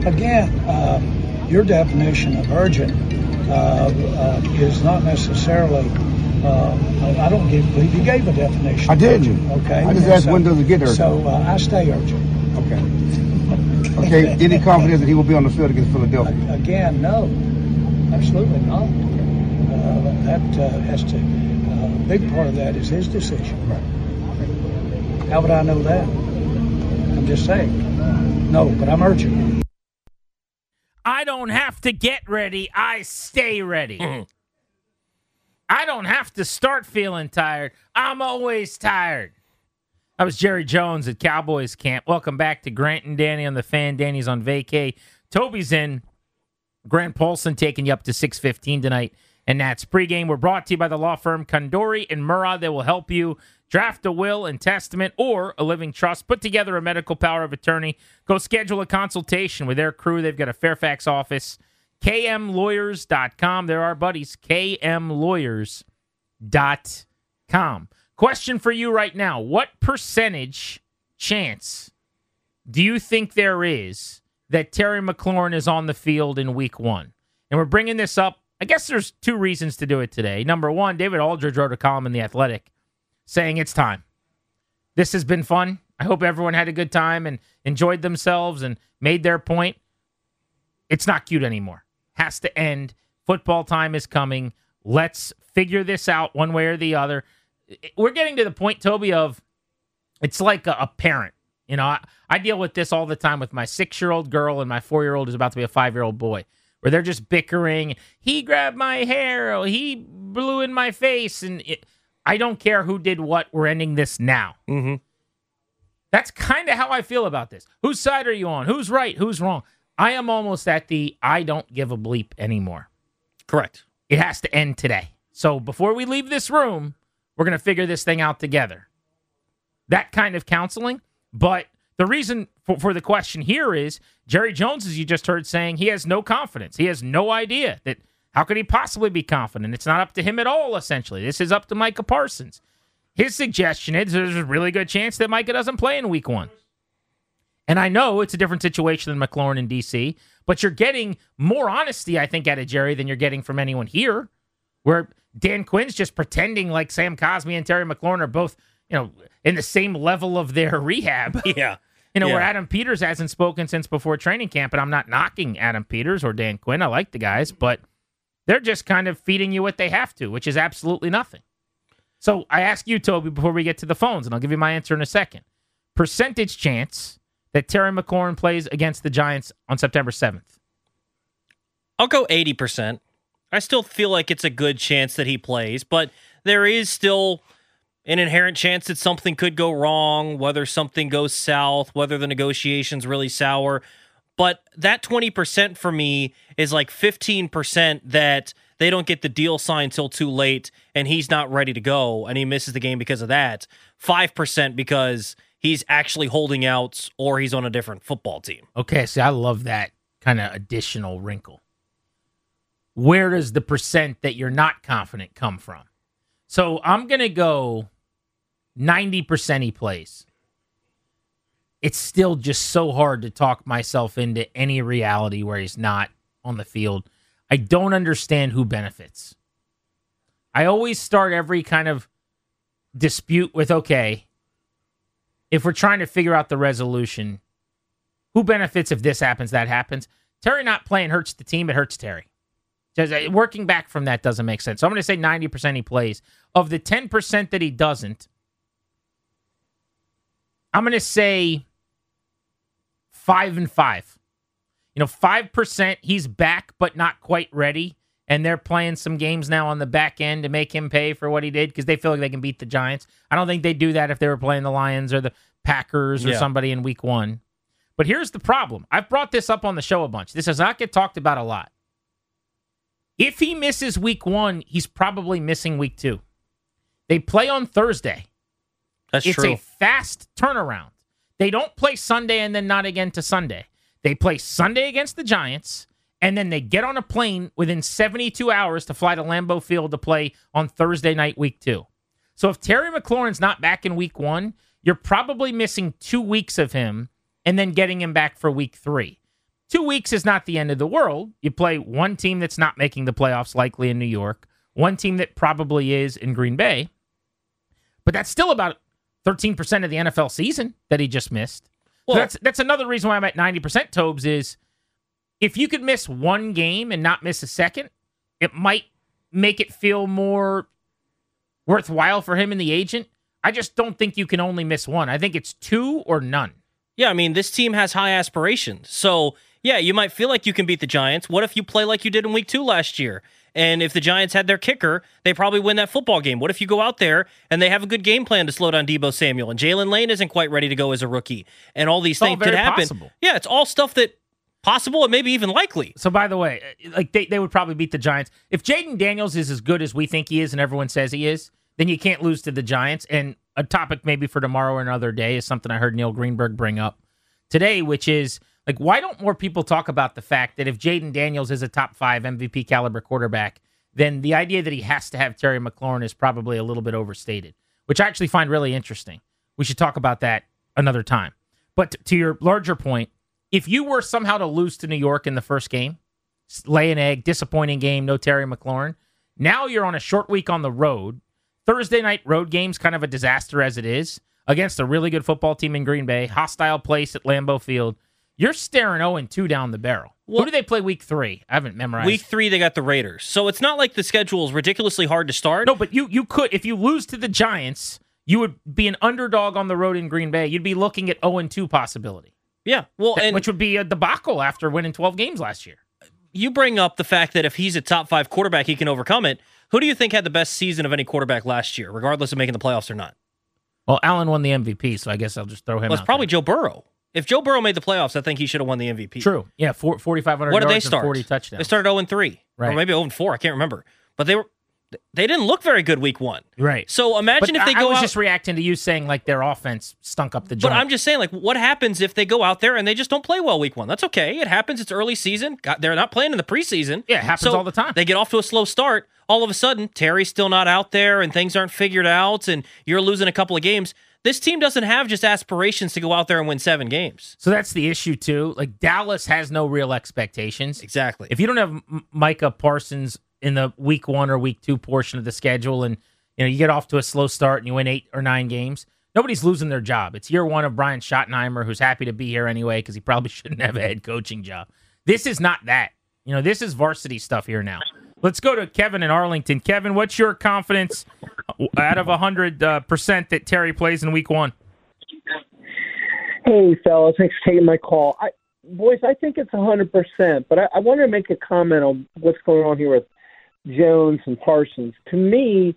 Again, your definition of urgent is not necessarily. I don't believe you gave a definition. I did. Okay. I just asked when does it get urgent. So I stay urgent. Okay. Okay. Any confidence that he will be on the field against Philadelphia? Again, no, absolutely not. That has to. A big part of that is his decision. Right. How would I know that? I'm just saying. No, but I'm urgent. I don't have to get ready. I stay ready. I don't have to start feeling tired. I'm always tired. That was Jerry Jones at Cowboys camp. Welcome back to Grant and Danny on the Fan. Danny's on vacay. Toby's in. Grant Paulson taking you up to 6:15 tonight. And that's pregame. We're brought to you by the law firm Condori and Murrah. They will help you draft a will and testament or a living trust. Put together a medical power of attorney. Go schedule a consultation with their crew. They've got a Fairfax office. KMLawyers.com. They're our buddies. KMLawyers.com. Question for you right now. What percentage chance do you think there is that Terry McLaurin is on the field in week 1? And we're bringing this up. I guess there's 2 reasons to do it today. Number 1, David Aldridge wrote a column in The Athletic saying it's time. This has been fun. I hope everyone had a good time and enjoyed themselves and made their point. It's not cute anymore. Has to end. Football time is coming. Let's figure this out one way or the other. We're getting to the point, Toby, of it's like a parent. You know, I deal with this all the time with my 6-year-old girl and my 4-year-old who's about to be a 5-year-old boy, where they're just bickering. He grabbed my hair. Or he blew in my face. And I don't care who did what. We're ending this now. Mm-hmm. That's kind of how I feel about this. Whose side are you on? Who's right? Who's wrong? I am almost at the I don't give a bleep anymore. Correct. It has to end today. So before we leave this room, we're going to figure this thing out together. That kind of counseling. But the reason for the question here is Jerry Jones, as you just heard, saying he has no confidence. He has no idea that how could he possibly be confident? It's not up to him at all, essentially. This is up to Micah Parsons. His suggestion is there's a really good chance that Micah doesn't play in week 1. And I know it's a different situation than McLaurin in D.C., but you're getting more honesty, I think, out of Jerry than you're getting from anyone here, where Dan Quinn's just pretending like Sam Cosmi and Terry McLaurin are both, in the same level of their rehab. Yeah. Where Adam Peters hasn't spoken since before training camp, and I'm not knocking Adam Peters or Dan Quinn. I like the guys, but they're just kind of feeding you what they have to, which is absolutely nothing. So I ask you, Toby, before we get to the phones, and I'll give you my answer in a second. Percentage chance that Terry McLaurin plays against the Giants on September 7th? I'll go 80%. I still feel like it's a good chance that he plays, but there is still an inherent chance that something could go wrong, whether something goes south, whether the negotiation's really sour. But that 20% for me is like 15% that they don't get the deal signed till too late and he's not ready to go and he misses the game because of that. 5% because he's actually holding out or he's on a different football team. Okay, see, I love that kind of additional wrinkle. Where does the percent that you're not confident come from? So I'm going to go 90% he plays. It's still just so hard to talk myself into any reality where he's not on the field. I don't understand who benefits. I always start every kind of dispute with, okay, if we're trying to figure out the resolution, who benefits if this happens, that happens? Terry not playing hurts the team, it hurts Terry. Just working back from that doesn't make sense. So I'm going to say 90% he plays. Of the 10% that he doesn't, I'm going to say 5 and 5. 5% he's back but not quite ready, and they're playing some games now on the back end to make him pay for what he did because they feel like they can beat the Giants. I don't think they'd do that if they were playing the Lions or the Packers or somebody in week 1. But here's the problem. I've brought this up on the show a bunch. This does not get talked about a lot. If he misses week 1, he's probably missing week 2. They play on Thursday. That's It's true. a fast turnaround. They don't play Sunday and then not again to Sunday. They play Sunday against the Giants, and then they get on a plane within 72 hours to fly to Lambeau Field to play on Thursday night, week 2. So if Terry McLaurin's not back in week 1, you're probably missing 2 weeks of him and then getting him back for week 3. 2 weeks is not the end of the world. You play one team that's not making the playoffs, likely in New York, one team that probably is in Green Bay, but that's still about 13% of the NFL season that he just missed. Well, So that's another reason why I'm at 90%, Tobes, is if you could miss one game and not miss a second, it might make it feel more worthwhile for him and the agent. I just don't think you can only miss one. I think it's two or none. yeah, I mean, this team has high aspirations. So, yeah, you might feel like you can beat the Giants. What if you play like you did in week 2 last year? And if the Giants had their kicker, they probably win that football game. What if you go out there and they have a good game plan to slow down Deebo Samuel and Jalen Lane isn't quite ready to go as a rookie and all these things could very happen? possible. Yeah, it's all stuff that possible and maybe even likely. So, by the way, like they would probably beat the Giants. If Jaden Daniels is as good as we think he is and everyone says he is, then you can't lose to the Giants. And a topic maybe for tomorrow or another day is something I heard Neil Greenberg bring up today, which is, like, why don't more people talk about the fact that if Jaden Daniels is a top 5 MVP caliber quarterback, then the idea that he has to have Terry McLaurin is probably a little bit overstated, which I actually find really interesting. We should talk about that another time. But to your larger point, if you were somehow to lose to New York in the first game, lay an egg, disappointing game, no Terry McLaurin, now you're on a short week on the road. Thursday night road game's kind of a disaster as it is, against a really good football team in Green Bay, hostile place at Lambeau Field. You're staring 0-2 down the barrel. Well, who do they play week 3? I haven't memorized. Week 3, they got the Raiders. So it's not like the schedule is ridiculously hard to start. No, but you could, if you lose to the Giants, you would be an underdog on the road in Green Bay. You'd be looking at 0-2 possibility. Yeah, well, and which would be a debacle after winning 12 games last year. you bring up the fact that if he's a top 5 quarterback, he can overcome it. Who do you think had the best season of any quarterback last year, regardless of making the playoffs or not? Well, Allen won the MVP, so I guess I'll just throw him out. Well, it's probably there. Joe Burrow. If Joe Burrow made the playoffs, I think he should have won the MVP. True. Yeah, 4,500 What did yards they and start? 40 touchdowns. They started 0-3, Right. or maybe 0-4. I can't remember. But they didn't look very good week 1. Right. So imagine But if they go I was out. just reacting to you saying like their offense stunk up the joint. But I'm just saying, like, what happens if they go out there and they just don't play well week 1? That's okay. It happens. It's early season. They're not playing in the preseason. Yeah, it happens So all the time. They get off to a slow start. All of a sudden, Terry's still not out there and things aren't figured out and you're losing a couple of games. This team doesn't have just aspirations to go out there and win 7 games. So that's the issue too. Like Dallas has no real expectations. Exactly. If you don't have Micah Parsons in the week 1 or week 2 portion of the schedule, and you get off to a slow start and you win 8 or 9 games, nobody's losing their job. It's year 1 of Brian Schottenheimer, who's happy to be here anyway because he probably shouldn't have a head coaching job. This is not that. This is varsity stuff here now. Let's go to Kevin in Arlington. Kevin, what's your confidence out of 100% that Terry plays in week 1? Hey, fellas, thanks for taking my call. Boys, I think it's 100%, but I want to make a comment on what's going on here with Jones and Parsons. To me,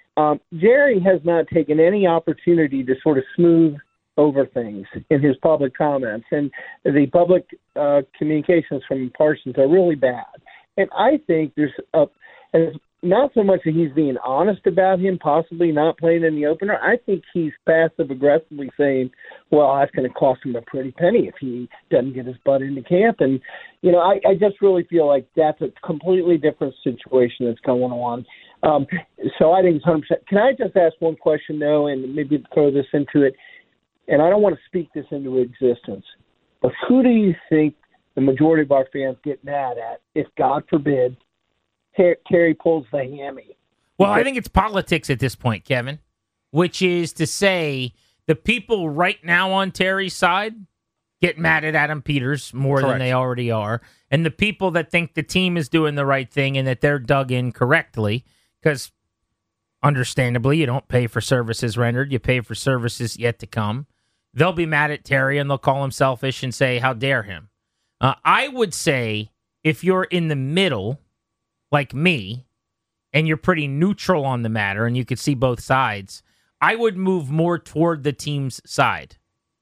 Jerry has not taken any opportunity to sort of smooth over things in his public comments, and the public communications from Parsons are really bad. And I think and it's not so much that he's being honest about him possibly not playing in the opener. I think he's passive-aggressively saying, well, that's going to cost him a pretty penny if he doesn't get his butt into camp. And, I just really feel like that's a completely different situation that's going on. So I think it's 100%. Can I just ask one question, though, and maybe throw this into it? And I don't want to speak this into existence, but who do you think the majority of our fans get mad at if, God forbid, Terry pulls the hammy? Well, I think it's politics at this point, Kevin, which is to say the people right now on Terry's side get mad at Adam Peters more Correct. than they already are. And the people that think the team is doing the right thing and that they're dug in correctly, because understandably, you don't pay for services rendered, you pay for services yet to come. They'll be mad at Terry and they'll call him selfish and say, how dare him? I would say if you're in the middle, like me, and you're pretty neutral on the matter and you could see both sides, I would move more toward the team's side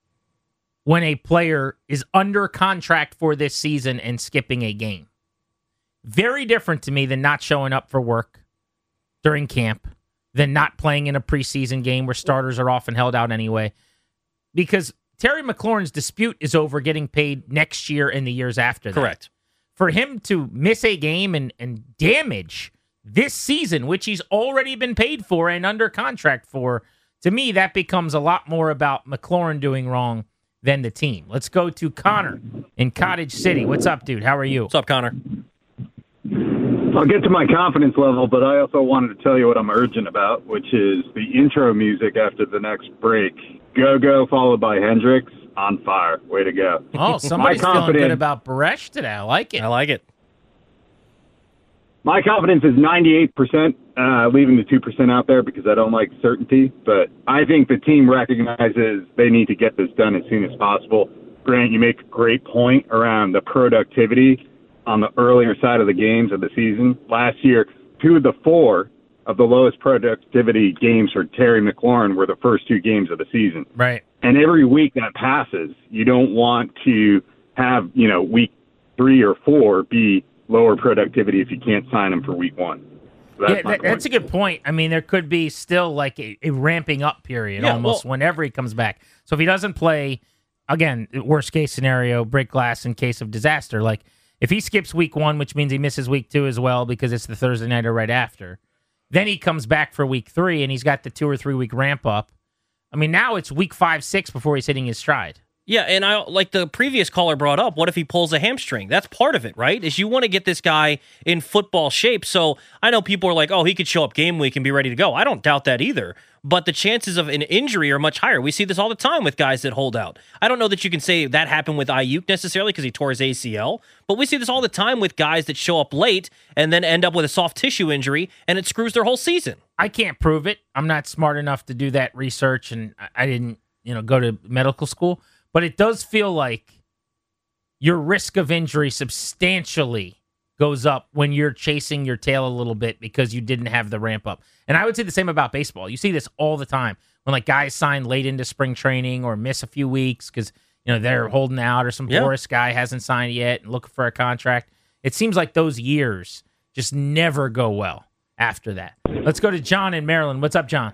when a player is under contract for this season and skipping a game. Very different to me than not showing up for work during camp, than not playing in a preseason game where starters are often held out anyway. Because Terry McLaurin's dispute is over getting paid next year and the years after that. Correct. For him to miss a game and damage this season, which he's already been paid for and under contract for, to me, that becomes a lot more about McLaurin doing wrong than the team. Let's go to Connor in Cottage City. What's up, dude? How are you? What's up, Connor? I'll get to my confidence level, but I also wanted to tell you what I'm urgent about, which is the intro music after the next break. Go, go, followed by Hendrix, on fire. Way to go. Oh, somebody's feeling good about Baresh today. I like it. I like it. My confidence is 98%, leaving the 2% out there because I don't like certainty. But I think the team recognizes they need to get this done as soon as possible. Grant, you make a great point around the productivity on the earlier side of the games of the season. Last year, 2 of the 4 of the lowest productivity games for Terry McLaurin were the first 2 games of the season. Right. And every week that passes, you don't want to have, week 3 or 4 be lower productivity if you can't sign him for week 1. So that's a good point. I mean, there could be still like a ramping up period almost whenever he comes back. So if he doesn't play, again, worst case scenario, break glass in case of disaster. Like if he skips week 1, which means he misses week 2 as well because it's the Thursday nighter right after, then he comes back for week 3 and he's got the 2 or 3 week ramp up. I mean, now it's week 5, 6 before he's hitting his stride. Yeah, and I like the previous caller brought up, what if he pulls a hamstring? That's part of it, right? Is you want to get this guy in football shape. So I know people are like, oh, he could show up game week and be ready to go. I don't doubt that either. But the chances of an injury are much higher. We see this all the time with guys that hold out. I don't know that you can say that happened with Ayuk necessarily because he tore his ACL, but we see this all the time with guys that show up late and then end up with a soft tissue injury, and it screws their whole season. I can't prove it. I'm not smart enough to do that research, and I didn't, go to medical school. But it does feel like your risk of injury substantially goes up when you're chasing your tail a little bit because you didn't have the ramp up. And I would say the same about baseball. You see this all the time when like guys sign late into spring training or miss a few weeks because they're holding out or some porous guy hasn't signed yet and looking for a contract. It seems like those years just never go well after that. Let's go to John in Maryland. What's up, John?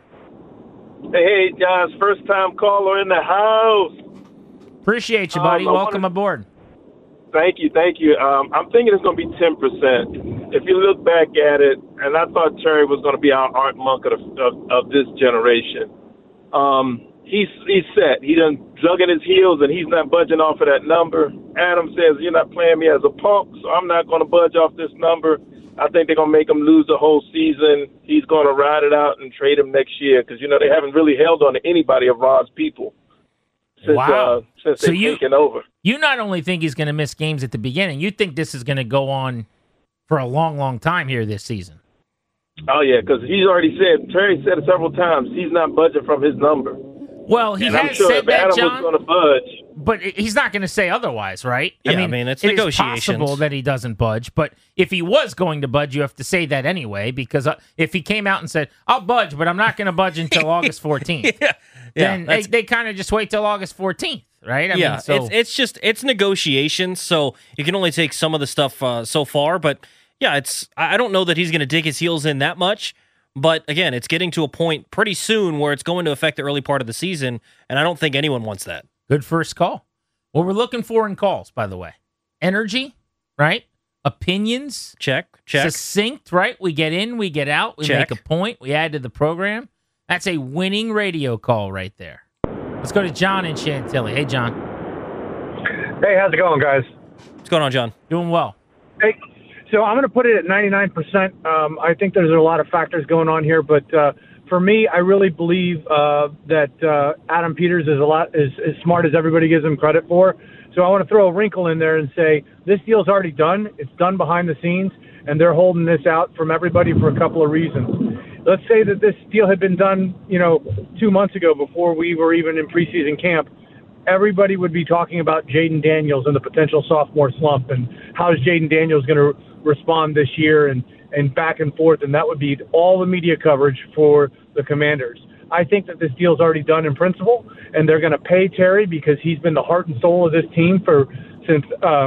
Hey, guys, first time caller in the house. Appreciate you, buddy. Welcome aboard. Thank you. I'm thinking it's going to be 10%. If you look back at it, and I thought Terry was going to be our Art Monk of this generation. He's set. He done dug in his heels, and he's not budging off of that number. Adam says, you're not playing me as a punk, so I'm not going to budge off this number. I think they're going to make him lose the whole season. He's going to ride it out and trade him next year because, they haven't really held on to anybody of Ron's people. Since they've taken over. You not only think he's going to miss games at the beginning, you think this is going to go on for a long, long time here this season. Oh, yeah, because Terry said it several times, he's not budging from his number. Well, he has I'm sure said if that, Adam John, was going to budge. but he's not going to say otherwise, right? Yeah, I mean it's negotiations. It's possible that he doesn't budge, but if he was going to budge, you have to say that anyway, because if he came out and said, I'll budge, but I'm not going to budge until August 14th, then they kind of just wait till August 14th, right? I mean, so it's negotiations, so you can only take some of the stuff so far, but yeah, I don't know that he's going to dig his heels in that much. But again, it's getting to a point pretty soon where it's going to affect the early part of the season, and I don't think anyone wants that. Good first call. What we're looking for in calls, by the way. Energy, right? Opinions. Check. Succinct, right? We get in, we get out, we make a point, we add to the program. That's a winning radio call right there. Let's go to John in Chantilly. Hey, John. Hey, how's it going, guys? What's going on, John? Doing well. Hey. So I'm going to put it at 99%. I think there's a lot of factors going on here, but for me, I really believe that Adam Peters is as smart as everybody gives him credit for. So I want to throw a wrinkle in there and say this deal's already done. It's done behind the scenes, and they're holding this out from everybody for a couple of reasons. Let's say that this deal had been done, 2 months ago before we were even in preseason camp. Everybody would be talking about Jaden Daniels and the potential sophomore slump and how is Jaden Daniels going to respond this year and back and forth, and that would be all the media coverage for the Commanders. I think that this deal's already done in principle, and they're going to pay Terry because he's been the heart and soul of this team since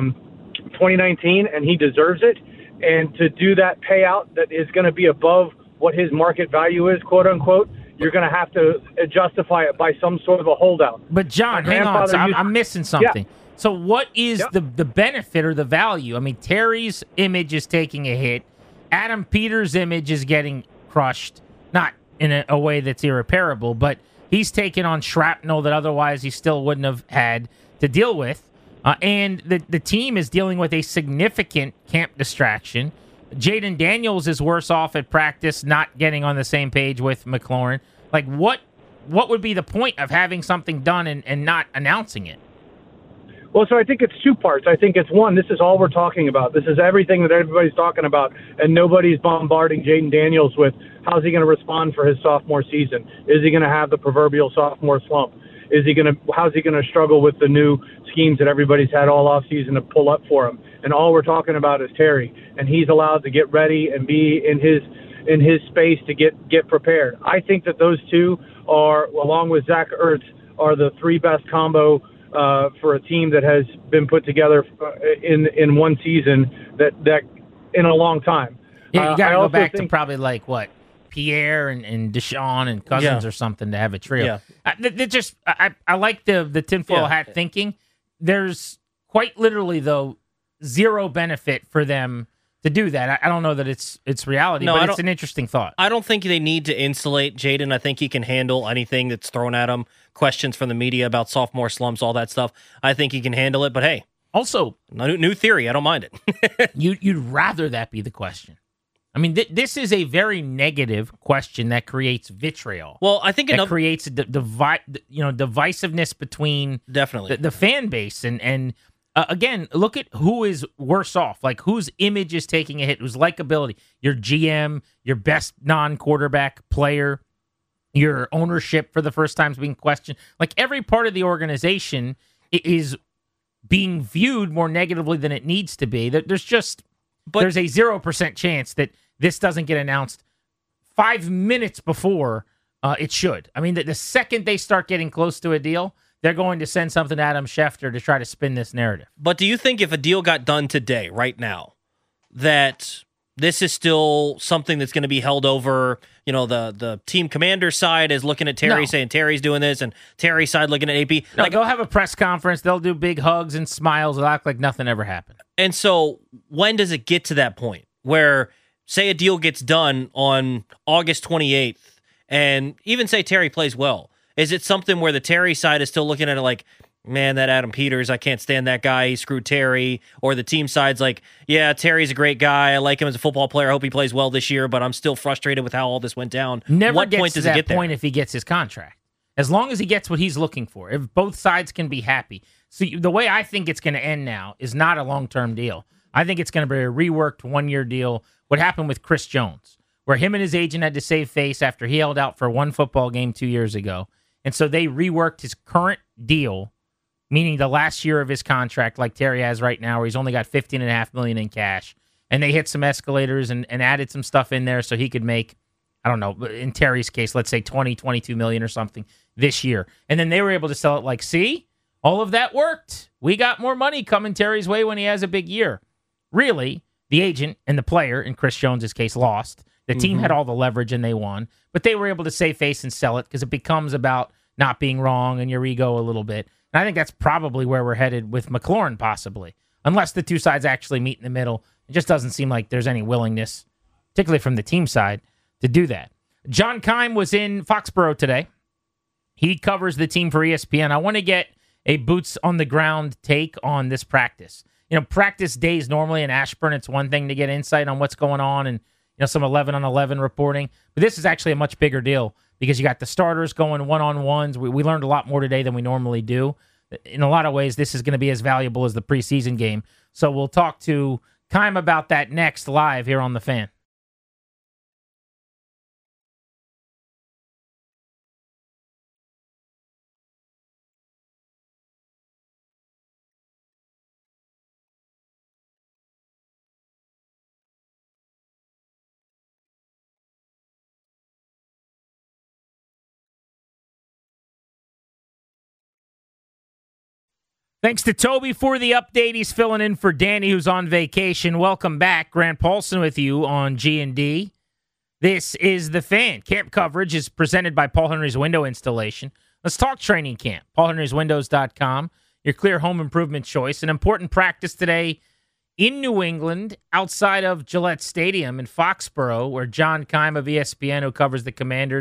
2019, and he deserves it. And to do that payout that is going to be above what his market value is, quote unquote, you're going to have to justify it by some sort of a holdout. But John, hang on, so I'm missing something. Yeah. So what is the benefit or the value? I mean, Terry's image is taking a hit. Adam Peters' image is getting crushed, not in a way that's irreparable, but He's taken on shrapnel that otherwise he still wouldn't have had to deal with. And the team is dealing with a significant camp distraction. Jaden Daniels is worse off at practice, not getting on the same page with McLaurin. Like, what would be the point of having something done and not announcing it? Well, so I think it's two parts. I think it's one, this is all we're talking about. This is everything that everybody's talking about, and nobody's bombarding Jaden Daniels with how's he going to respond for his sophomore season? Is he going to have the proverbial sophomore slump? How's he going to struggle with the new schemes that everybody's had all offseason to pull up for him? And all we're talking about is Terry, and he's allowed to get ready and be in his space to get prepared. I think that those two are, along with Zach Ertz, are the three best combo for a team that has been put together in one season that in a long time. Yeah, you got to go back to probably like what, Pierre and Deshaun and Cousins or something to have a trio. Yeah. I like the tinfoil hat thinking. There's quite literally though zero benefit for them to do that. I don't know that it's reality, but it's an interesting thought. I don't think they need to insulate Jaden. I think he can handle anything that's thrown at him. Questions from the media about sophomore slumps, all that stuff. I think he can handle it. But hey, also new theory. I don't mind it. You'd rather that be the question. I mean, this is a very negative question that creates vitriol. Well, I think it creates divisiveness between definitely the fan base and. Again, look at who is worse off, like whose image is taking a hit, whose likability, your GM, your best non-quarterback player, your ownership for the first time is being questioned. Like every part of the organization is being viewed more negatively than it needs to be. There's a 0% chance that this doesn't get announced 5 minutes before it should. I mean, the second they start getting close to a deal, they're going to send something to Adam Schefter to try to spin this narrative. But do you think if a deal got done today, right now, that this is still something that's going to be held over, the team commander side is looking at Terry saying Terry's doing this, and Terry's side looking at AP? No, they'll have a press conference. They'll do big hugs and smiles. They'll act like nothing ever happened. And so when does it get to that point where, say a deal gets done on August 28th, and even say Terry plays well, is it something where the Terry side is still looking at it like, man, that Adam Peters, I can't stand that guy, he screwed Terry, or the team side's like, yeah, Terry's a great guy, I like him as a football player, I hope he plays well this year, but I'm still frustrated with how all this went down. Never gets to that point if he gets his contract. As long as he gets what he's looking for, if both sides can be happy. So the way I think it's going to end now is not a long-term deal. I think it's going to be a reworked one-year deal. What happened with Chris Jones, where him and his agent had to save face after he held out for one football game 2 years ago. And so they reworked his current deal, meaning the last year of his contract, like Terry has right now, where he's only got $15.5 million in cash. And they hit some escalators and added some stuff in there so he could make, I don't know, in Terry's case, let's say 22 million or something this year. And then they were able to sell it like, see, all of that worked. We got more money coming Terry's way when he has a big year. Really, the agent and the player, in Chris Jones's case, lost. The team had all the leverage and they won, but they were able to save face and sell it because it becomes about not being wrong and your ego a little bit. And I think that's probably where we're headed with McLaurin, possibly, unless the two sides actually meet in the middle. It just doesn't seem like there's any willingness, particularly from the team side, to do that. John Keim was in Foxborough today. He covers the team for ESPN. I want to get a boots on the ground take on this practice. Practice days normally in Ashburn, it's one thing to get insight on what's going on and some 11-on-11 reporting. But this is actually a much bigger deal because you got the starters going one-on-ones. We learned a lot more today than we normally do. In a lot of ways, this is going to be as valuable as the preseason game. So we'll talk to Keim about that next live here on The Fan. Thanks to Toby for the update. He's filling in for Danny, who's on vacation. Welcome back. Grant Paulson with you on G&D. This is The Fan. Camp coverage is presented by Paul Henry's Window Installation. Let's talk training camp. PaulHenry'sWindows.com, your clear home improvement choice. An important practice today in New England, outside of Gillette Stadium in Foxborough, where John Keim of ESPN, who covers the Commanders and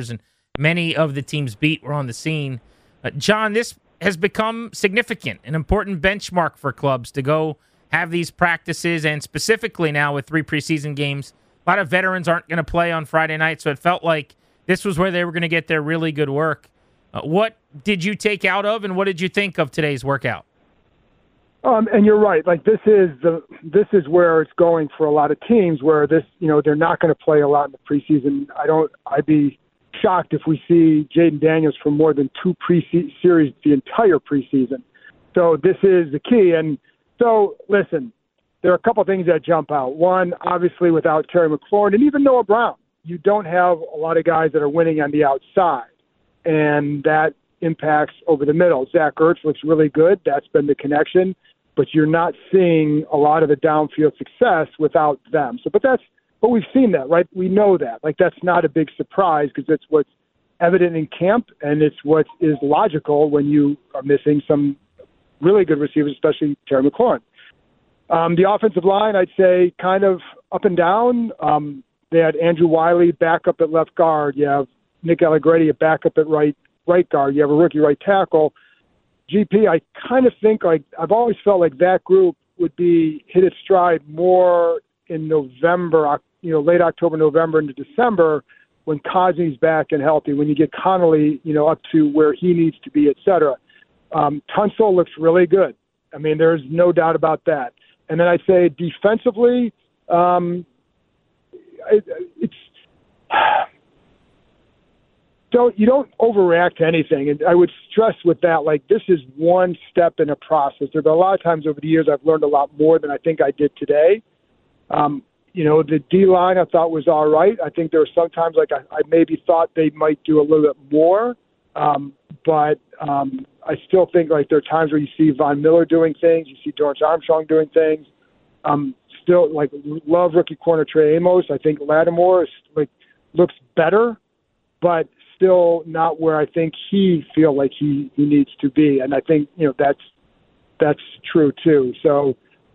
many of the teams beat were on the scene. John, this has become significant, an important benchmark for clubs to go have these practices, and specifically now with 3 preseason games, a lot of veterans aren't going to play on Friday night, so it felt like this was where they were going to get their really good work. What did you take out of, and what did you think of today's workout? And you're right. Like this is where it's going for a lot of teams, where they're not going to play a lot in the preseason. I'd be shocked if we see Jaden Daniels for more than 2 series the entire preseason. So this is the key. And so listen, there are a couple of things that jump out. One, obviously, without Terry McLaurin and even Noah Brown, you don't have a lot of guys that are winning on the outside, and that impacts over the middle. Zach Ertz looks really good. That's been the connection, but you're not seeing a lot of the downfield success without them. But we've seen that, right? We know that. Like, that's not a big surprise because it's what's evident in camp, and it's what is logical when you are missing some really good receivers, especially Terry McLaurin. The offensive line, I'd say, kind of up and down. They had Andrew Wiley back up at left guard. You have Nick Allegretti at back up at right guard. You have a rookie right tackle. GP, I kind of think, like, I've always felt like that group would be hit its stride more in November, late October, November into December, when Cosme's back and healthy, when you get Connolly, up to where he needs to be, et cetera. Tunsil looks really good. I mean, there's no doubt about that. And then I'd say defensively, you don't overreact to anything. And I would stress with that, like, this is one step in a process. There have been a lot of times over the years I've learned a lot more than I think I did today. The D-line I thought was all right. I think there were some times like I maybe thought they might do a little bit more. But I still think like there are times where you see Von Miller doing things, you see Dorrance Armstrong doing things. Still like love rookie corner Trey Amos. I think Lattimore looks better, but still not where I think he feel like he needs to be. And I think that's true too. So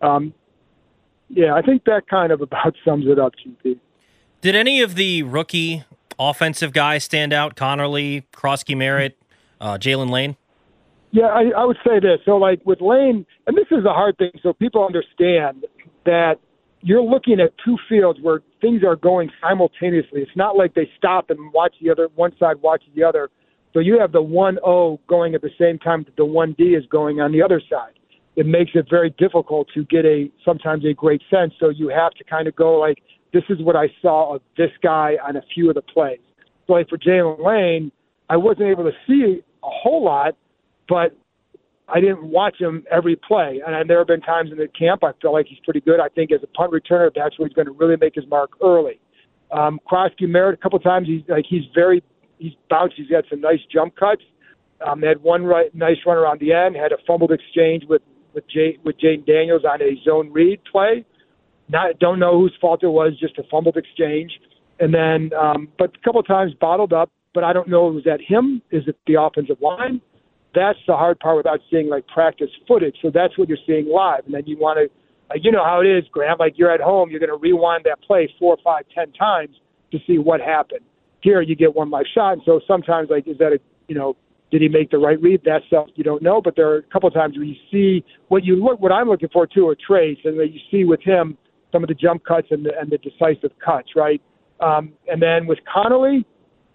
I think that kind of about sums it up, GP. Did any of the rookie offensive guys stand out? Connerly, Krosky Merritt, Jalen Lane? Yeah, I would say this. So, like, with Lane, and this is a hard thing, so people understand that you're looking at 2 fields where things are going simultaneously. It's not like they stop and watch the other, one side watches the other. So you have the 1-0 going at the same time that the 1D is going on the other side. It makes it very difficult to get sometimes a great sense. So you have to kind of go like, this is what I saw of this guy on a few of the plays. So like for Jalen Lane, I wasn't able to see a whole lot, but I didn't watch him every play. And there have been times in the camp I feel like he's pretty good. I think as a punt returner, that's where he's going to really make his mark early. Krosky Merritt, a couple of times, he's bounced. He's got some nice jump cuts. Had one nice run around the end, had a fumbled exchange with Jaden Daniels on a zone read play. Don't know whose fault it was, just a fumbled exchange. And then, but a couple of times bottled up, but I don't know, was that him? Is it the offensive line? That's the hard part without seeing like practice footage. So that's what you're seeing live. And then you want to, you know how it is, Graham, like you're at home, you're going to rewind that play 4, 5, 10 times to see what happened. Here you get one live shot. And so sometimes like, is that did he make the right read? That stuff you don't know, but there are a couple of times where you see what I'm looking for too are traits, and that you see with him some of the jump cuts and the decisive cuts, right? And then with Connolly,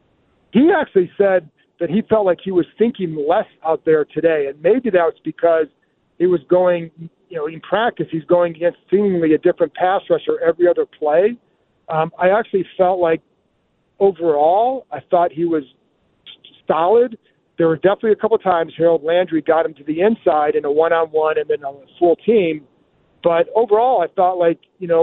he actually said that he felt like he was thinking less out there today, and maybe that was because he was going, in practice he's going against seemingly a different pass rusher every other play. I actually felt like overall I thought he was solid. There were definitely a couple of times Harold Landry got him to the inside in a one-on-one and then a full team. But overall, I thought like,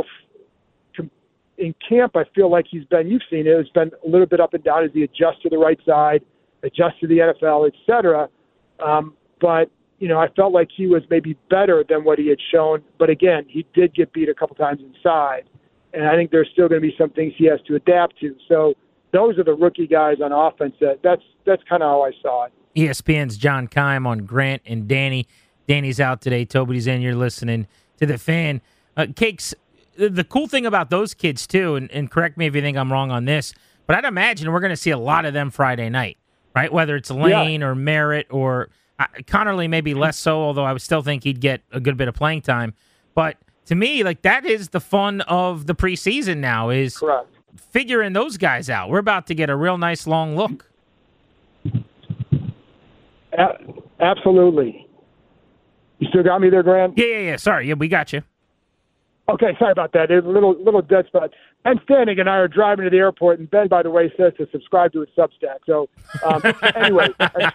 in camp, I feel like you've seen it, it's been a little bit up and down as he adjusts to the right side, adjusts to the NFL, et cetera. But, I felt like he was maybe better than what he had shown. But again, he did get beat a couple times inside. And I think there's still going to be some things he has to adapt to. So those are the rookie guys on offense. That's kind of how I saw it. ESPN's John Keim on Grant and Danny. Danny's out today. Toby's in. You're listening to The Fan. Cakes, the cool thing about those kids, too, and correct me if you think I'm wrong on this, But I'd imagine we're going to see a lot of them Friday night, right? Whether it's Lane or Merritt or Connerly, maybe less so, although I would still think he'd get a good bit of playing time. But to me, like, that is the fun of the preseason now, is Correct. figuring those guys out. We're about to get a real nice long look. Absolutely. You still got me there, Grant? Yeah. Sorry. Yeah, we got you. Okay, sorry about that. There's a little dead spot. Ben Standing and I are driving to the airport, and Ben, by the way, says to subscribe to his Substack. So, anyway,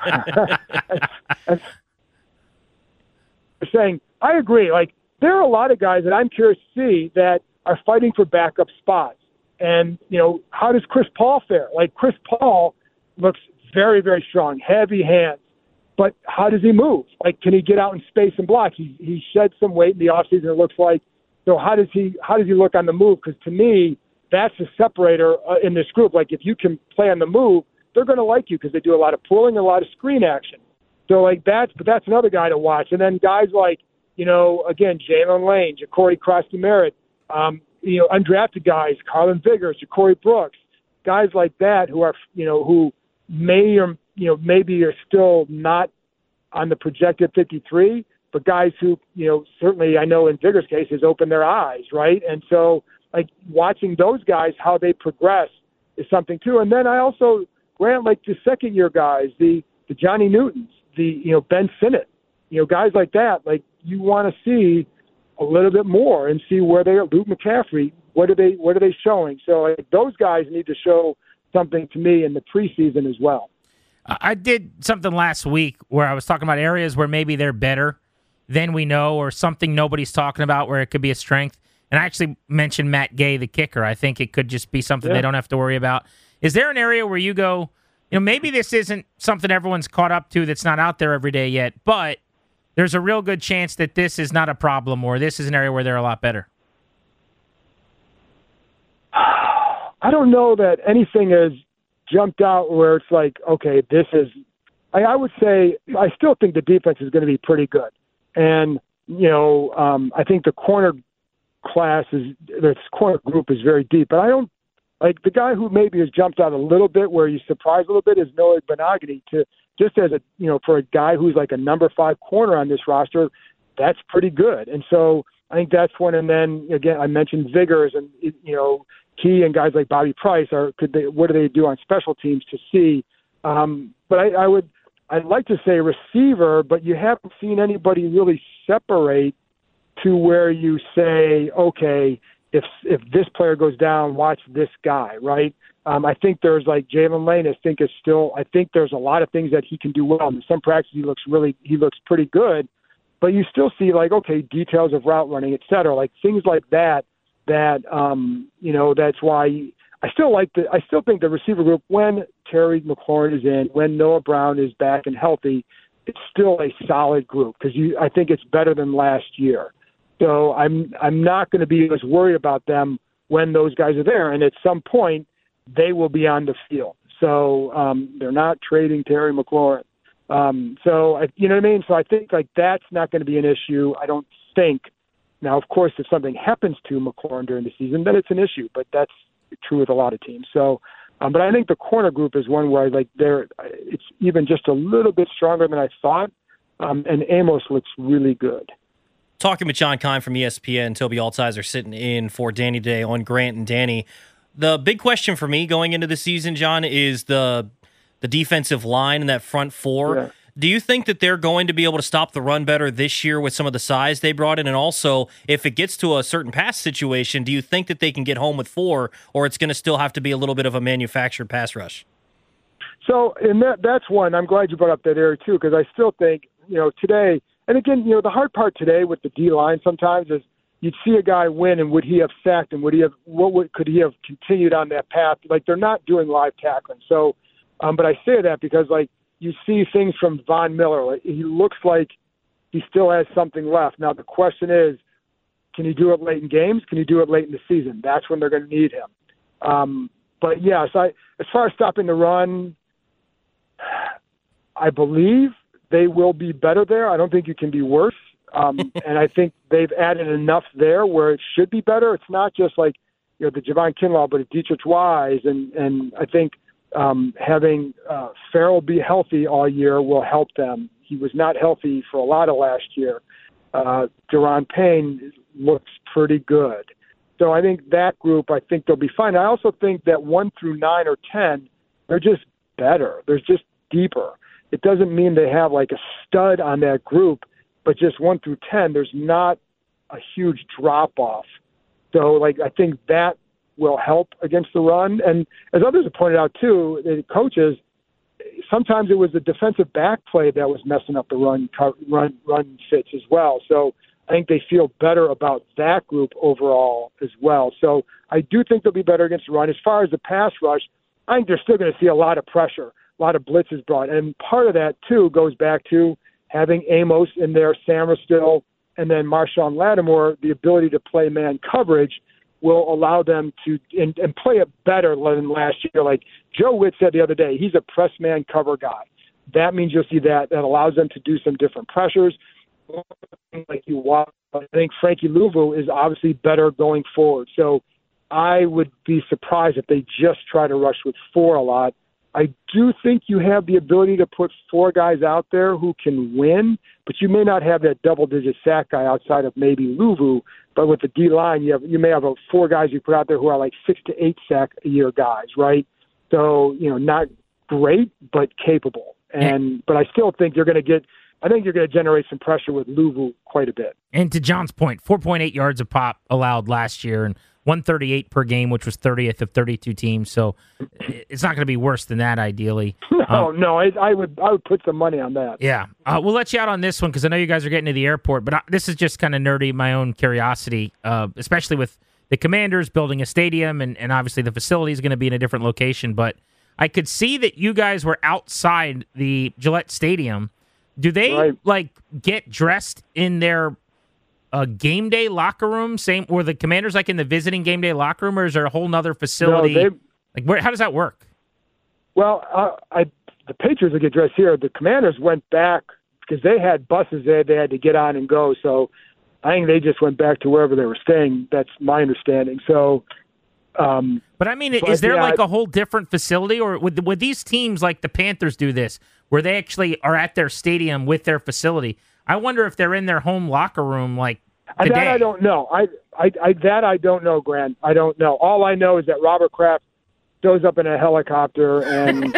saying, I agree. Like, there are a lot of guys that I'm curious to see that are fighting for backup spots. And, how does Chris Paul fare? Like, Chris Paul looks very, very strong, heavy hands. But how does he move? Like, can he get out in space and block? He shed some weight in the offseason, it looks like. So how does he look on the move? Because to me, that's the separator in this group. Like, if you can play on the move, they're going to like you because they do a lot of pulling and a lot of screen action. So, like, that's another guy to watch. And then guys like, again, Jalen Lane, Ja'Cory Crosby-Merritt, undrafted guys, Carlin Viggers, Ja'Cory Brooks, guys like that who are, who may or maybe are still not on the projected 53, but guys who, certainly I know in Viggers' case has opened their eyes, right? And so, like, watching those guys, how they progress is something too. And then I also, Grant, like the second-year guys, the Johnny Newtons, the, Ben Sinnott, guys like that, like, you want to see a little bit more and see where they are. Luke McCaffrey, what are they showing? So, like, those guys need to show something to me in the preseason as well. I did something last week where I was talking about areas where maybe they're better than we know, or something nobody's talking about where it could be a strength. And I actually mentioned Matt Gay, the kicker. I think it could just be something they don't have to worry about. Is there an area where you go, maybe this isn't something everyone's caught up to that's not out there every day yet, but there's a real good chance that this is not a problem, or this is an area where they're a lot better? I don't know that anything has jumped out where it's like, okay, this is – I would say I still think the defense is going to be pretty good. And, I think the corner corner group is very deep. But I don't – like, the guy who maybe has jumped out a little bit where you surprised a little bit is Noah Benogany. Just as a – for a guy who's like a number 5 corner on this roster, that's pretty good. And so I think that's one. And then, again, I mentioned Viggers and, Key and guys like Bobby Price what do they do on special teams to see? But I'd like to say receiver, but you haven't seen anybody really separate to where you say, okay, if this player goes down, watch this guy, right? I think there's like Jalen Lane. I think there's a lot of things that he can do well. In some practice, he looks pretty good, but you still see like, okay, details of route running, et cetera, like things like that. That's why I still think the receiver group, when Terry McLaurin is in, when Noah Brown is back and healthy, it's still a solid group because I think it's better than last year. So I'm not going to be as worried about them when those guys are there. And at some point, they will be on the field. So they're not trading Terry McLaurin. You know what I mean? So I think like that's not going to be an issue. I don't think. Now, of course, if something happens to McLaurin during the season, then it's an issue. But that's true with a lot of teams. So, but I think the corner group is one where it's even just a little bit stronger than I thought. And Amos looks really good. Talking with John Keim from ESPN, Toby Altizer sitting in for Danny today on Grant and Danny. The big question for me going into the season, John, is the defensive line and that front four. Yeah. Do you think that they're going to be able to stop the run better this year with some of the size they brought in? And also, if it gets to a certain pass situation, do you think that they can get home with 4, or it's going to still have to be a little bit of a manufactured pass rush? So, and that's one. I'm glad you brought up that area, too, because I still think, today, and again, the hard part today with the D-line sometimes is you'd see a guy win, and would he have sacked, and could he have continued on that path? Like, they're not doing live tackling. So, but I say that because, like, you see things from Von Miller. Like, he looks like he still has something left. Now, the question is, can he do it late in games? Can he do it late in the season? That's when they're going to need him. But, yes, as far as stopping the run, I believe they will be better there. I don't think you can be worse. And I think they've added enough there where it should be better. It's not just like the Javon Kinlaw, but it's Dietrich Wise, and I think having Farrell be healthy all year will help them. He was not healthy for a lot of last year. Deron Payne looks pretty good. So I think that group, I think they'll be fine. I also think that 1 through 9 or 10, they're just better. They're just deeper. It doesn't mean they have like a stud on that group, but just 1 through 10, there's not a huge drop-off. So, like, I think that will help against the run. And as others have pointed out, too, the coaches, sometimes it was the defensive back play that was messing up the run fits as well. So I think they feel better about that group overall as well. So I do think they'll be better against the run. As far as the pass rush, I think they're still going to see a lot of pressure, a lot of blitzes brought. And part of that, too, goes back to having Amos in there, Samerstill, and then Marshawn Lattimore, the ability to play man coverage will allow them to and play it better than last year. Like Joe Witt said the other day, he's a press man cover guy. That means you'll see that allows them to do some different pressures. Like you watch, I think Frankie Louvu is obviously better going forward. So I would be surprised if they just try to rush with 4 a lot. I do think you have the ability to put 4 guys out there who can win, but you may not have that double-digit sack guy outside of maybe Louvu. But with the D-line, you may have 4 guys you put out there who are like 6 to 8 sack a year guys, right? So, not great, but capable. But I still think you're going to generate some pressure with Louvu quite a bit. And to John's point, 4.8 yards a pop allowed last year and 138 per game, which was 30th of 32 teams. So it's not going to be worse than that, ideally. No, I would put some money on that. Yeah. We'll let you out on this one because I know you guys are getting to the airport, but this is just kind of nerdy, my own curiosity, especially with the Commanders building a stadium and obviously the facility is going to be in a different location. But I could see that you guys were outside the Gillette Stadium. Do they get dressed in their game day locker room? Same, or the Commanders like in the visiting game day locker room, or is there a whole nother facility? No, how does that work? Well, the Patriots will get dressed here. The Commanders went back because they had buses they had to get on and go. So I think they just went back to wherever they were staying. That's my understanding. So, but I mean, is there a whole different facility, or would these teams like the Panthers do this, where they actually are at their stadium with their facility? I wonder if they're in their home locker room like today. That I don't know. I don't know, Grant. I don't know. All I know is that Robert Kraft shows up in a helicopter, and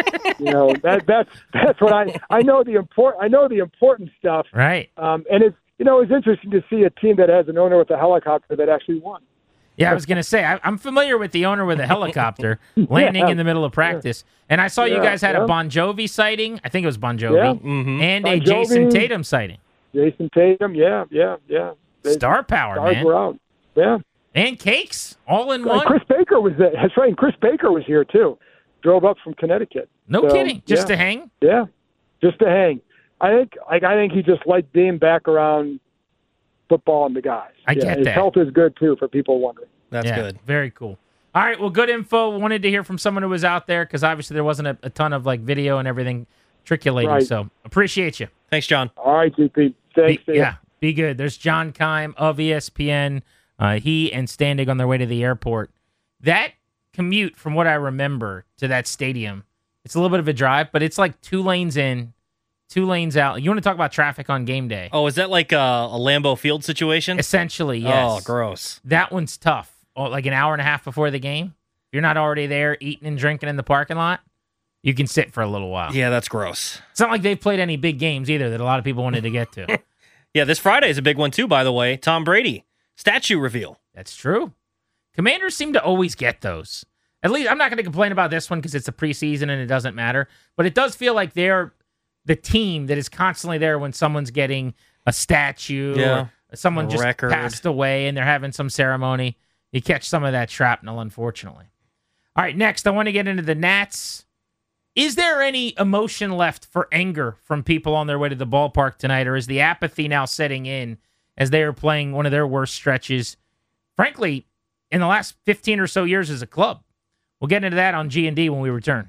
that's what I know. I know the important stuff, right? And it's interesting to see a team that has an owner with a helicopter that actually won. Yeah, I was going to say, I'm familiar with the owner with a helicopter landing in the middle of practice. And I saw you guys had a Bon Jovi sighting. I think it was Bon Jovi. And a Jason Tatum sighting. Jason Tatum, yeah. Star power, Stars man. were out. Yeah. And cakes, all in one. Chris Baker was there. That's right. And Chris Baker was here, too. Drove up from Connecticut. No kidding. Just to hang? Yeah, just to hang. I think he just liked being back around football and the guys. I get his that. health is good, too, for people wondering. That's good. Very cool. All right, well, good info. Wanted to hear from someone who was out there because obviously there wasn't a ton of video and everything triculating. Right. So appreciate you. Thanks, John. All right, GP. Thanks. Be good. There's John Keim of ESPN. He and Standig on their way to the airport. That commute, from what I remember, to that stadium, it's a little bit of a drive, but it's like 2 lanes in, 2 lanes out. You want to talk about traffic on game day? Oh, is that like a Lambeau Field situation? Essentially, yes. Oh, gross. That one's tough. Like an hour and a half before the game. If you're not already there eating and drinking in the parking lot, you can sit for a little while. Yeah, that's gross. It's not like they've played any big games either that a lot of people wanted to get to. Yeah, this Friday is a big one too, by the way. Tom Brady, statue reveal. That's true. Commanders seem to always get those. At least I'm not going to complain about this one because it's a preseason and it doesn't matter. But it does feel like they're the team that is constantly there when someone's getting a statue or someone just passed away and they're having some ceremony. You catch some of that shrapnel, unfortunately. All right, next, I want to get into the Nats. Is there any emotion left for anger from people on their way to the ballpark tonight, or is the apathy now setting in as they are playing one of their worst stretches, frankly, in the last 15 or so years as a club? We'll get into that on G&D when we return.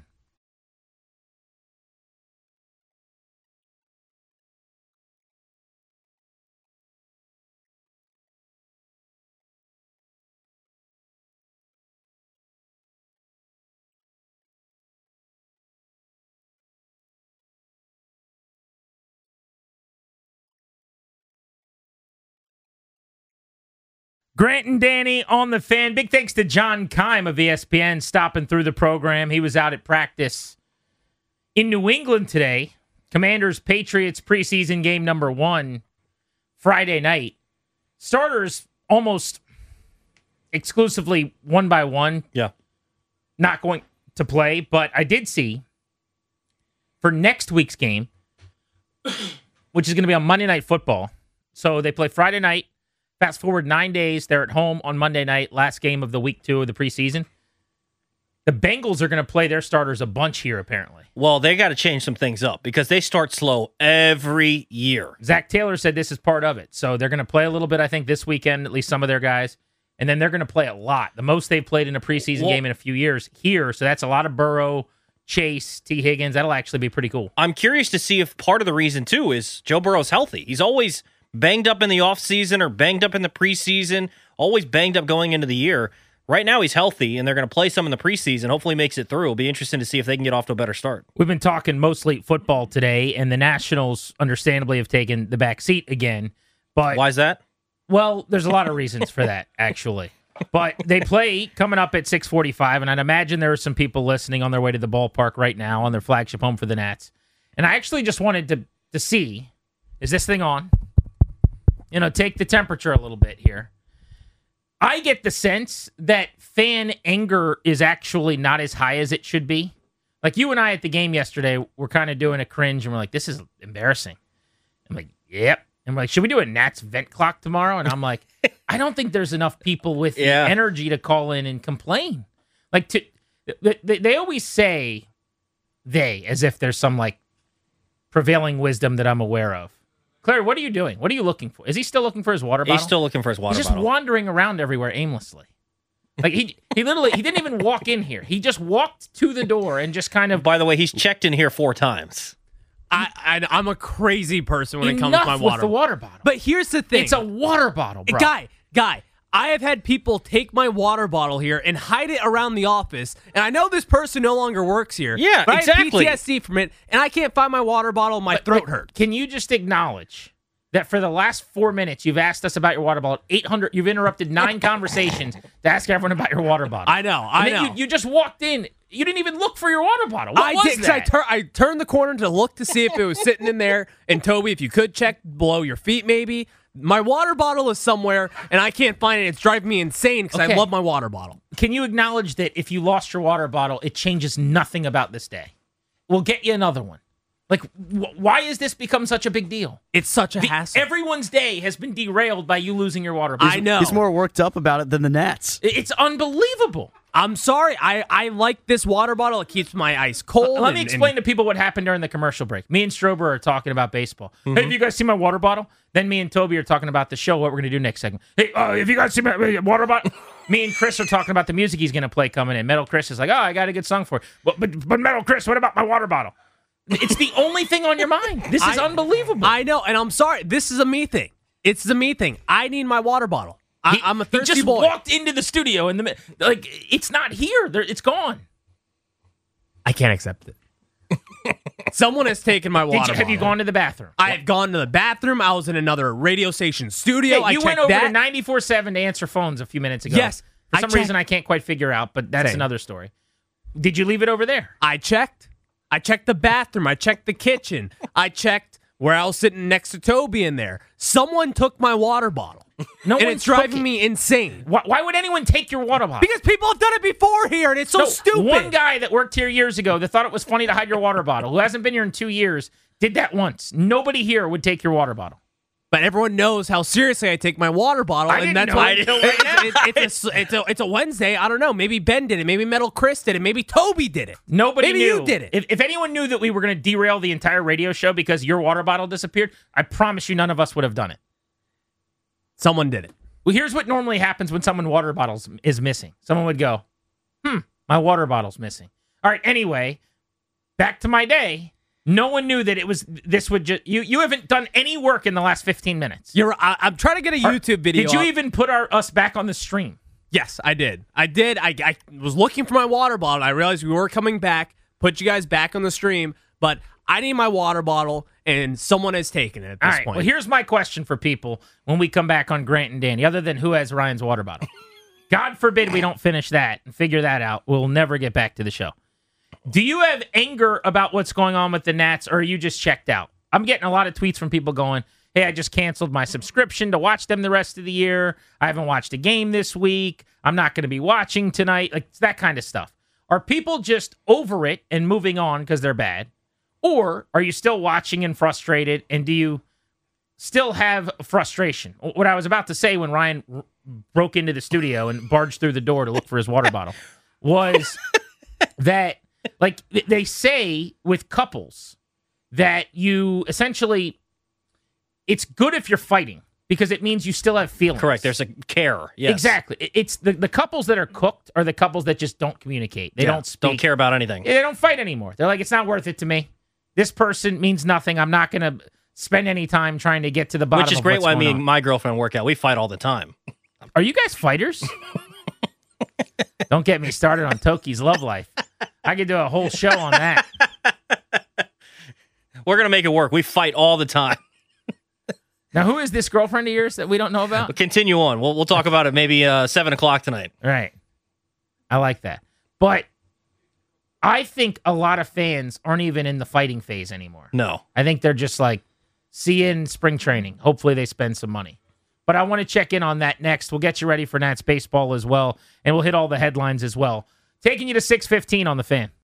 Grant and Danny on the Fan. Big thanks to John Keim of ESPN stopping through the program. He was out at practice in New England today. Commanders-Patriots preseason game number 1, Friday night. Starters almost exclusively one by one. Yeah. Not going to play, but I did see for next week's game, which is going to be on Monday Night Football. So they play Friday night. Fast forward 9 days. They're at home on Monday night, last game of the week 2 of the preseason. The Bengals are going to play their starters a bunch here, apparently. Well, they got to change some things up because they start slow every year. Zach Taylor said this is part of it. So they're going to play a little bit, I think, this weekend, at least some of their guys. And then they're going to play a lot. The most they've played in a preseason game in a few years here. So that's a lot of Burrow, Chase, T. Higgins. That'll actually be pretty cool. I'm curious to see if part of the reason, too, is Joe Burrow's healthy. He's always banged up in the offseason or banged up in the preseason, always banged up going into the year. Right now he's healthy, and they're going to play some in the preseason. Hopefully makes it through. It'll be interesting to see if they can get off to a better start. We've been talking mostly football today, and the Nationals, understandably, have taken the back seat again. But why is that? Well, there's a lot of reasons for that, actually. But they play coming up at 6:45, and I'd imagine there are some people listening on their way to the ballpark right now on their flagship home for the Nats. And I actually just wanted to see, is this thing on? Take the temperature a little bit here. I get the sense that fan anger is actually not as high as it should be. Like you and I at the game yesterday, we're kind of doing a cringe, and we're like, this is embarrassing. I'm like, yep. And we're like, should we do a Nats vent clock tomorrow? And I'm like, I don't think there's enough people with the energy to call in and complain. Like, they always say as if there's some, like, prevailing wisdom that I'm aware of. Claire, what are you doing? What are you looking for? Is he still looking for his water bottle? He's still looking for his water bottle. He's bottle. just wandering around everywhere aimlessly. Like, he literally, he didn't even walk in here. He just walked to the door and just kind of... By the way, he's checked in here 4 times. I'm a crazy person when it comes to my water. With the water bottle. But here's the thing. It's a water bottle, bro. Guy, I have had people take my water bottle here and hide it around the office, and I know this person no longer works here. Yeah, but exactly. I have PTSD from it, and I can't find my water bottle, my throat hurts. Can you just acknowledge that for the last 4 minutes, you've asked us about your water bottle, 800, you've interrupted 9 conversations to ask everyone about your water bottle. I know. You just walked in. You didn't even look for your water bottle. What was that? I turned the corner to look to see if it was sitting in there. And Toby, if you could check below your feet, maybe. My water bottle is somewhere, and I can't find it. It's driving me insane because I love my water bottle. Can you acknowledge that if you lost your water bottle, it changes nothing about this day? We'll get you another one. Like, why has this become such a big deal? It's such a hassle. Everyone's day has been derailed by you losing your water bottle. I know. He's more worked up about it than the Nats. It's unbelievable. I'm sorry. I like this water bottle. It keeps my ice cold. Let me explain to people what happened during the commercial break. Me and Strober are talking about baseball. Mm-hmm. Hey, have you guys seen my water bottle? Then me and Toby are talking about the show, what we're going to do next segment. Hey, have you guys seen my water bottle? Me and Chris are talking about the music he's going to play coming in. Metal Chris is like, I got a good song for it. But Metal Chris, what about my water bottle? It's the only thing on your mind. This is unbelievable. I know, and I'm sorry. This is a me thing. It's the me thing. I need my water bottle. I'm a thirsty boy. He just walked into the studio and it's not here. It's gone. I can't accept it. Someone has taken my water bottle. Have you gone to the bathroom? I have gone to the bathroom. I was in another radio station studio. Hey, you went over to 94.7 to answer phones a few minutes ago. Yes. For some reason I can't quite figure out, but that's another story. Did you leave it over there? I checked. I checked the bathroom. I checked the kitchen. I checked where I was sitting next to Toby in there. Someone took my water bottle. And it's driving me insane. Why would anyone take your water bottle? Because people have done it before here, and it's so stupid. One guy that worked here years ago that thought it was funny to hide your water bottle, who hasn't been here in 2 years, did that once. Nobody here would take your water bottle. But everyone knows how seriously I take my water bottle, and that's why it's a Wednesday. I don't know. Maybe Ben did it. Maybe Metal Chris did it. Maybe Toby did it. Nobody maybe knew. You did it. If anyone knew that we were going to derail the entire radio show because your water bottle disappeared, I promise you none of us would have done it. Someone did it. Well, here's what normally happens when someone's water bottle is missing. Someone would go, my water bottle's missing. All right, anyway, back to my day. No one knew that this would just... You haven't done any work in the last 15 minutes. I'm trying to get a YouTube video. Did you even put us back on the stream? Yes, I did. I was looking for my water bottle. I realized we were coming back, put you guys back on the stream, but I need my water bottle, and someone has taken it at this All right. point. Well, here's my question for people when we come back on Grant and Danny, other than who has Ryan's water bottle. God forbid we don't finish that and figure that out. We'll never get back to the show. Do you have anger about what's going on with the Nats, or are you just checked out? I'm getting a lot of tweets from people going, hey, I just canceled my subscription to watch them the rest of the year. I haven't watched a game this week. I'm not going to be watching tonight. Like that kind of stuff. Are people just over it and moving on because they're bad? Or are you still watching and frustrated, and do you still have frustration? What I was about to say when Ryan broke into the studio and barged through the door to look for his water bottle was that, like, they say with couples that you essentially, it's good if you're fighting because it means you still have feelings. Correct. There's a care. Yes. Exactly. It's the couples that are cooked are the couples that just don't communicate. They don't speak. Don't care about anything. They don't fight anymore. They're like, it's not worth it to me. This person means nothing. I'm not going to spend any time trying to get to the bottom of what's going on. Which is great why me and my girlfriend work out. We fight all the time. Are you guys fighters? Don't get me started on Toki's love life. I could do a whole show on that. We're going to make it work. We fight all the time. Now, who is this girlfriend of yours that we don't know about? We'll continue on. We'll talk about it maybe 7 o'clock tonight. Right. I like that. But I think a lot of fans aren't even in the fighting phase anymore. No. I think they're just like, see you in spring training. Hopefully they spend some money. But I want to check in on that next. We'll get you ready for Nats baseball as well, and we'll hit all the headlines as well. Taking you to 6:15 on the Fan.